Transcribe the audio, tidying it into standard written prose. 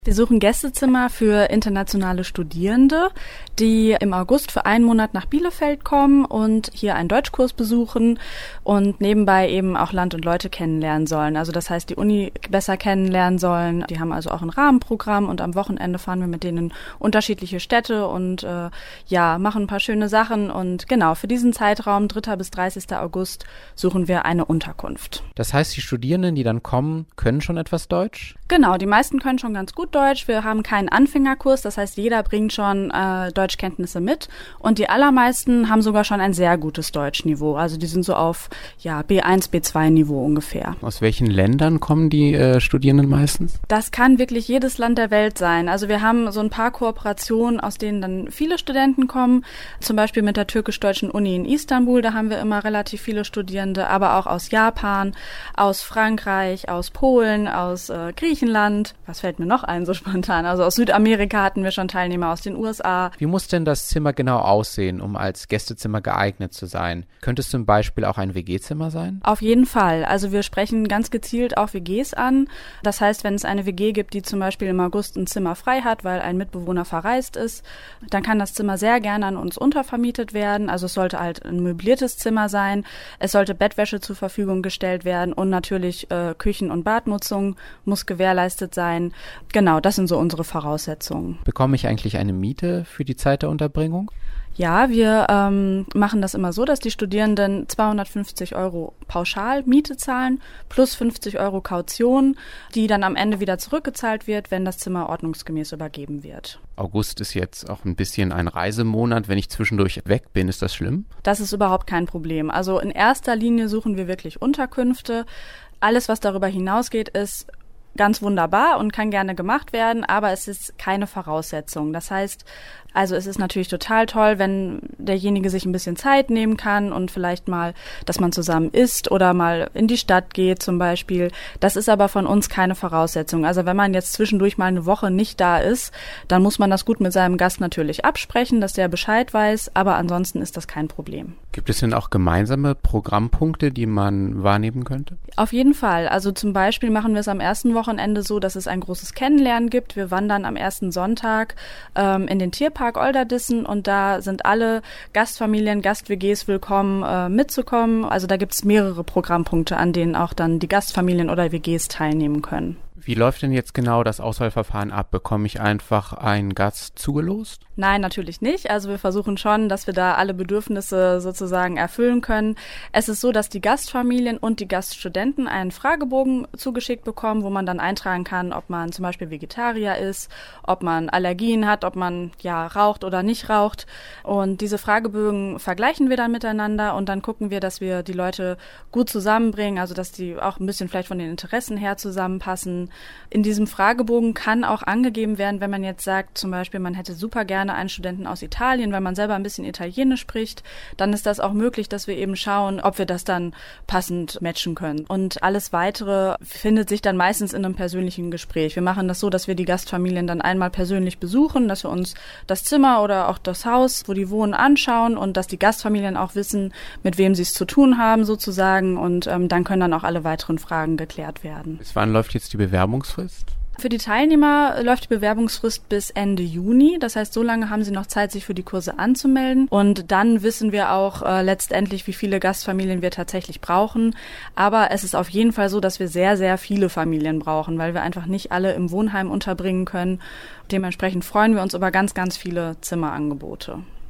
Wir suchen Gästezimmer für internationale Studierende, die im August für einen Monat nach Bielefeld kommen und hier einen Deutschkurs besuchen und nebenbei eben auch Land und Leute kennenlernen sollen. Also das heißt, die Uni besser kennenlernen sollen. Die haben also auch ein Rahmenprogramm und am Wochenende fahren wir mit denen in unterschiedliche Städte und machen ein paar schöne Sachen. Und genau, für diesen Zeitraum, 3. bis 30. August, suchen wir eine Unterkunft. Das heißt, die Studierenden, die dann kommen, können schon etwas Deutsch? Genau, die meisten können schon ganz gut Deutsch. Wir haben keinen Anfängerkurs, das heißt, jeder bringt schon Deutschkenntnisse mit und die allermeisten haben sogar schon ein sehr gutes Deutschniveau. Also die sind so auf B1, B2-Niveau ungefähr. Aus welchen Ländern kommen die Studierenden meistens? Das kann wirklich jedes Land der Welt sein. Also wir haben so ein paar Kooperationen, aus denen dann viele Studenten kommen. Zum Beispiel mit der türkisch-deutschen Uni in Istanbul, da haben wir immer relativ viele Studierende, aber auch aus Japan, aus Frankreich, aus Polen, aus Griechenland. Was fällt mir noch ein so spontan? Also aus Südamerika hatten wir schon Teilnehmer, aus den USA. Wie muss denn das Zimmer genau aussehen, um als Gästezimmer geeignet zu sein? Könnte es zum Beispiel auch ein WG-Zimmer sein? Auf jeden Fall. Also wir sprechen ganz gezielt auch WGs an. Das heißt, wenn es eine WG gibt, die zum Beispiel im August ein Zimmer frei hat, weil ein Mitbewohner verreist ist, dann kann das Zimmer sehr gerne an uns untervermietet werden. Also es sollte halt ein möbliertes Zimmer sein. Es sollte Bettwäsche zur Verfügung gestellt werden und natürlich Küchen- und Badnutzung muss gewährleistet sein. Genau, das sind so unsere Voraussetzungen. Bekomme ich eigentlich eine Miete für die Zeit der Unterbringung? Ja, wir machen das immer so, dass die Studierenden 250 € pauschal Miete zahlen plus 50 € Kaution, die dann am Ende wieder zurückgezahlt wird, wenn das Zimmer ordnungsgemäß übergeben wird. August ist jetzt auch ein bisschen ein Reisemonat. Wenn ich zwischendurch weg bin, ist das schlimm? Das ist überhaupt kein Problem. Also in erster Linie suchen wir wirklich Unterkünfte. Alles, was darüber hinausgeht, ist ganz wunderbar und kann gerne gemacht werden, aber es ist keine Voraussetzung. Das heißt, also es ist natürlich total toll, wenn derjenige sich ein bisschen Zeit nehmen kann und vielleicht mal, dass man zusammen isst oder mal in die Stadt geht zum Beispiel. Das ist aber von uns keine Voraussetzung. Also wenn man jetzt zwischendurch mal eine Woche nicht da ist, dann muss man das gut mit seinem Gast natürlich absprechen, dass der Bescheid weiß, aber ansonsten ist das kein Problem. Gibt es denn auch gemeinsame Programmpunkte, die man wahrnehmen könnte? Auf jeden Fall. Also zum Beispiel machen wir es am ersten Wochenende so, dass es ein großes Kennenlernen gibt. Wir wandern am ersten Sonntag in den Tierpark Olderdissen und da sind alle Gastfamilien, Gast-WGs willkommen, mitzukommen. Also da gibt es mehrere Programmpunkte, an denen auch dann die Gastfamilien oder WGs teilnehmen können. Wie läuft denn jetzt genau das Auswahlverfahren ab? Bekomme ich einfach einen Gast zugelost? Nein, natürlich nicht. Also wir versuchen schon, dass wir da alle Bedürfnisse sozusagen erfüllen können. Es ist so, dass die Gastfamilien und die Gaststudenten einen Fragebogen zugeschickt bekommen, wo man dann eintragen kann, ob man zum Beispiel Vegetarier ist, ob man Allergien hat, ob man raucht oder nicht raucht. Und diese Fragebögen vergleichen wir dann miteinander und dann gucken wir, dass wir die Leute gut zusammenbringen, also dass die auch ein bisschen vielleicht von den Interessen her zusammenpassen. In diesem Fragebogen kann auch angegeben werden, wenn man jetzt sagt, zum Beispiel, man hätte super gerne einen Studenten aus Italien, weil man selber ein bisschen Italienisch spricht, dann ist das auch möglich, dass wir eben schauen, ob wir das dann passend matchen können. Und alles Weitere findet sich dann meistens in einem persönlichen Gespräch. Wir machen das so, dass wir die Gastfamilien dann einmal persönlich besuchen, dass wir uns das Zimmer oder auch das Haus, wo die wohnen, anschauen und dass die Gastfamilien auch wissen, mit wem sie es zu tun haben sozusagen und dann können dann auch alle weiteren Fragen geklärt werden. Bis wann läuft jetzt die Bewerbungsfrist? Für die Teilnehmer läuft die Bewerbungsfrist bis Ende Juni. Das heißt, so lange haben sie noch Zeit, sich für die Kurse anzumelden. Und dann wissen wir auch letztendlich, wie viele Gastfamilien wir tatsächlich brauchen. Aber es ist auf jeden Fall so, dass wir sehr, sehr viele Familien brauchen, weil wir einfach nicht alle im Wohnheim unterbringen können. Dementsprechend freuen wir uns über ganz, ganz viele Zimmerangebote.